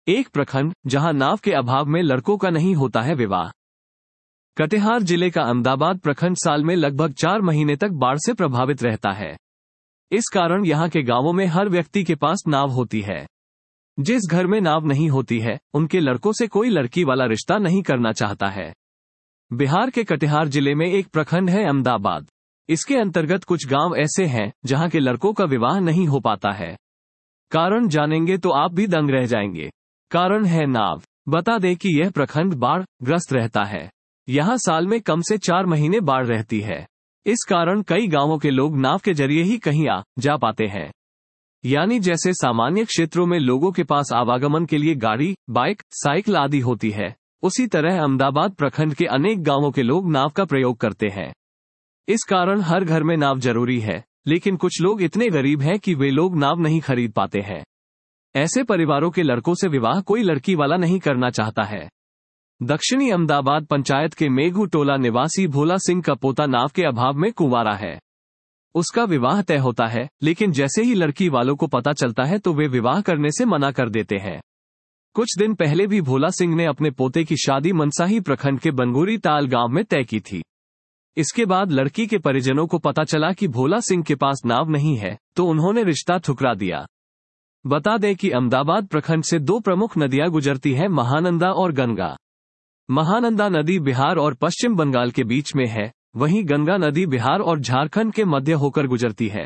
एक प्रखंड जहां नाव के अभाव में लड़कों का नहीं होता है विवाह। कटिहार जिले का अहमदाबाद प्रखंड साल में लगभग 4 महीने तक बाढ़ से प्रभावित रहता है। इस कारण यहां के गांवों में हर व्यक्ति के पास नाव होती है। जिस घर में नाव नहीं होती है, उनके लड़कों से कोई लड़की वाला रिश्ता नहीं करना चाहता है। बिहार के कटिहार जिले में एक प्रखंड है अहमदाबाद। इसके अंतर्गत कुछ गांव ऐसे हैं जहां के लड़कों का विवाह नहीं हो पाता है। कारण जानेंगे तो आप भी दंग रह जाएंगे। कारण है नाव। बता दें कि यह प्रखंड बाढ़ ग्रस्त रहता है। यहाँ साल में कम से 4 महीने बाढ़ रहती है। इस कारण कई गांवों के लोग नाव के जरिए ही कहीं आ जा पाते हैं। यानी जैसे सामान्य क्षेत्रों में लोगों के पास आवागमन के लिए गाड़ी, बाइक, साइकिल आदि होती है, उसी तरह अहमदाबाद प्रखंड के अनेक गांवों के लोग नाव का प्रयोग करते हैं। इस कारण हर घर में नाव जरूरी है, लेकिन कुछ लोग इतने गरीब हैं कि वे लोग नाव नहीं खरीद पाते हैं। ऐसे परिवारों के लड़कों से विवाह कोई लड़की वाला नहीं करना चाहता है। दक्षिणी अहमदाबाद पंचायत के मेघू टोला निवासी भोला सिंह का पोता नाव के अभाव में कुंवारा है। उसका विवाह तय होता है, लेकिन जैसे ही लड़की वालों को पता चलता है तो वे विवाह करने से मना कर देते हैं। कुछ दिन पहले भी भोला सिंह ने अपने पोते की शादी मनसाही प्रखंड के बनगुरी ताल गांव में तय की थी। इसके बाद लड़की के परिजनों को पता चला कि भोला सिंह के पास नाव नहीं है, तो उन्होंने रिश्ता ठुकरा दिया। बता दें कि अहमदाबाद प्रखंड से 2 प्रमुख नदियां गुजरती हैं, महानंदा और गंगा। महानंदा नदी बिहार और पश्चिम बंगाल के बीच में है, वहीं गंगा नदी बिहार और झारखंड के मध्य होकर गुजरती है।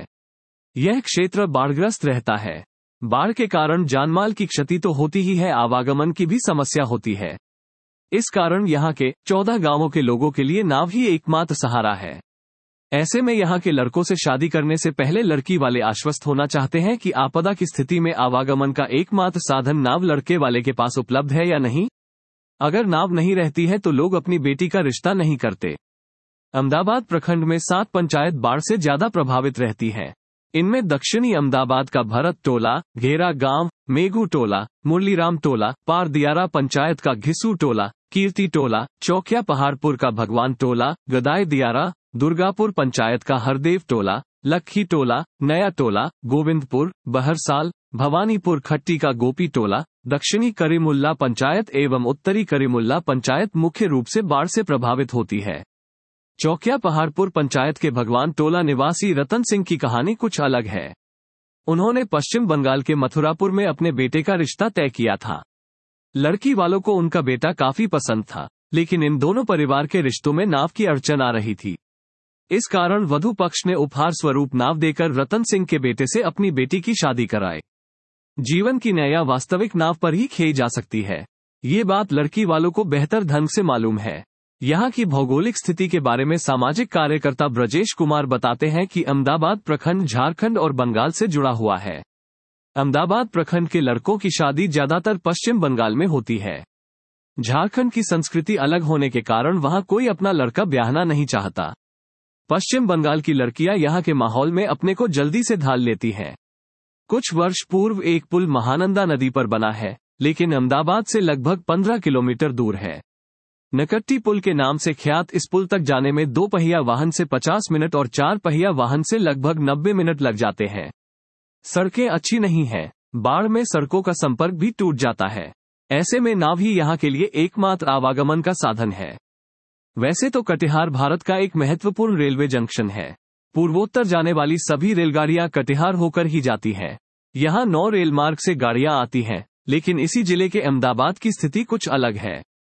यह क्षेत्र बाढ़ग्रस्त रहता है। बाढ़ के कारण जानमाल की क्षति तो होती ही है, आवागमन की भी समस्या होती है। इस कारण यहाँ के 14 गांवों के लोगों के लिए नाव ही एकमात्र सहारा है। ऐसे में यहाँ के लड़कों से शादी करने से पहले लड़की वाले आश्वस्त होना चाहते हैं कि आपदा की स्थिति में आवागमन का एकमात्र साधन नाव लड़के वाले के पास उपलब्ध है या नहीं। अगर नाव नहीं रहती है तो लोग अपनी बेटी का रिश्ता नहीं करते। अहमदाबाद प्रखंड में 7 पंचायत बाढ़ से ज्यादा प्रभावित रहती हैं। इनमें दक्षिणी अहमदाबाद का भरत टोला, घेरा गांव, मेघू टोला, मुरलीराम टोला, पार दियारा पंचायत का घिसू टोला, कीर्ति टोला, चौकिया पहाड़पुर का भगवान टोला, गदाई दियारा, दुर्गापुर पंचायत का हरदेव टोला, लखी टोला, नया टोला, गोविंदपुर, बहरसाल, भवानीपुर खट्टी का गोपी टोला, दक्षिणी करीमुल्ला पंचायत एवं उत्तरी करीमुल्ला पंचायत मुख्य रूप से बाढ़ से प्रभावित होती है। चौकिया पहाड़पुर पंचायत के भगवान टोला निवासी रतन सिंह की कहानी कुछ अलग है। उन्होंने पश्चिम बंगाल के मथुरापुर में अपने बेटे का रिश्ता तय किया था। लड़की वालों को उनका बेटा काफी पसंद था, लेकिन इन दोनों परिवार के रिश्तों में नाव की अड़चन आ रही थी। इस कारण वधू पक्ष ने उपहार स्वरूप नाव देकर रतन सिंह के बेटे से अपनी बेटी की शादी कराई। जीवन की नैया वास्तविक नाव पर ही खेई जा सकती है। ये बात लड़की वालों को बेहतर ढंग से मालूम है। यहाँ की भौगोलिक स्थिति के बारे में सामाजिक कार्यकर्ता ब्रजेश कुमार बताते हैं कि अहमदाबाद प्रखंड झारखंड और बंगाल से जुड़ा हुआ है। अहमदाबाद प्रखंड के लड़कों की शादी ज्यादातर पश्चिम बंगाल में होती है। झारखंड की संस्कृति अलग होने के कारण वहाँ कोई अपना लड़का ब्याहना नहीं चाहता। पश्चिम बंगाल की लड़कियां यहाँ के माहौल में अपने को जल्दी से ढाल लेती हैं। कुछ वर्ष पूर्व एक पुल महानंदा नदी पर बना है, लेकिन अहमदाबाद से लगभग 15 किलोमीटर दूर है। नकट्टी पुल के नाम से ख्यात इस पुल तक जाने में 2 पहिया वाहन से 50 मिनट और 4 पहिया वाहन से लगभग 90 मिनट लग जाते हैं। सड़कें अच्छी नहीं हैं, बाढ़ में सड़कों का संपर्क भी टूट जाता है। ऐसे में नाव ही यहाँ के लिए एकमात्र आवागमन का साधन है। वैसे तो कटिहार भारत का एक महत्वपूर्ण रेलवे जंक्शन है। पूर्वोत्तर जाने वाली सभी रेलगाड़ियां कटिहार होकर ही जाती हैं। यहाँ 9 रेल मार्ग से गाड़ियां आती हैं, लेकिन इसी जिले के अहमदाबाद की स्थिति कुछ अलग है।